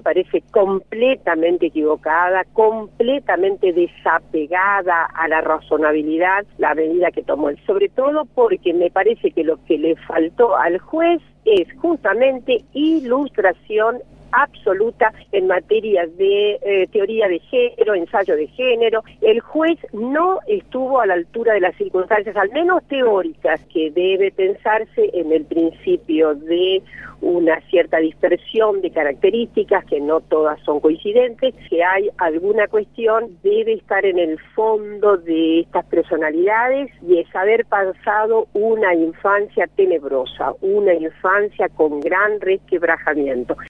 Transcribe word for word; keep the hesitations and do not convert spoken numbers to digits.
parece completamente equivocada, completamente desapegada a la razonabilidad, la medida que tomó él, sobre todo porque me parece que lo que le faltó al juez es justamente ilustración absoluta en materia de eh, teoría de género, ensayo de género. El juez no estuvo a la altura de las circunstancias, al menos teóricas, que debe pensarse en el principio de una cierta dispersión de características, que no todas son coincidentes, que hay alguna cuestión, debe estar en el fondo de estas personalidades y es haber pasado una infancia tenebrosa, una infancia con gran resquebrajamiento.